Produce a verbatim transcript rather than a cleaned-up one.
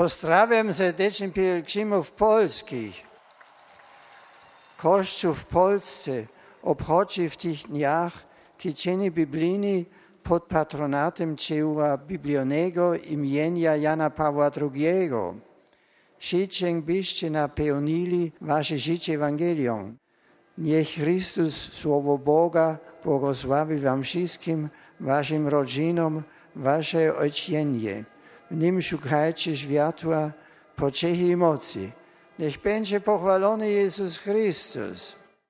Pozdrawiam serdecznie pielgrzymów polskich. Kościół w Polsce obchodzi w tych dniach tydzień biblijny pod patronatem dzieła biblijnego imienia Jana Pawła drugiego. Życzę, byście napełnili wasze życie Ewangelią. Niech Chrystus, Słowo Boga, błogosławi wam wszystkim, waszym rodzinom, wasze ojczyźnie. W nim szukajcie światła, pociechy i mocy. Niech będzie pochwalony Jezus Chrystus.